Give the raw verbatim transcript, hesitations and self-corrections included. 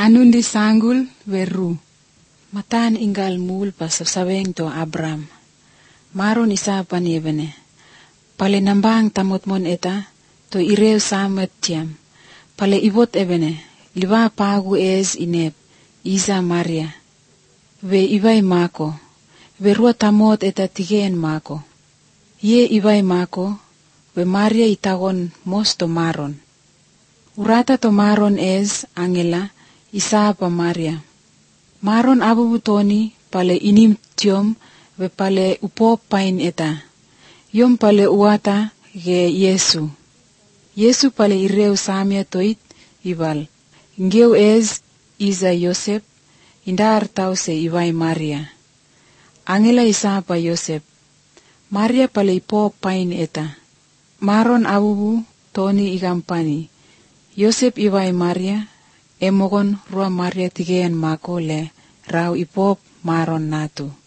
Anundi sanggul veru. Matan inggal mul pasabsabeng to Abram. Maron isa paniebene. Pale nambang tamot mon eta to ireu samet tiam. Pale ibot ebene. Liva pagu ez inep. Isa Maria. Ve ibai mako. Verua tamot eta tigeen mako. Ye ibai mako. Ve Maria itagon mosto maron. Urata to maron ez angela. Isa pa Maria. Maron abubutoni pale inim tiom ve pale upo pain eta. Yom pale uata ge Yesu. Yesu pale ireu samia toit ibal. Ngeu ez Isa Yosep indar tau se ibai Maria. Angela isa pa Yosep. Maria pale ipo pain eta. Maron abubu toni igampani. Yosep ibai Maria. Emogon rua Maria tigean mako le rau ipop maron natu.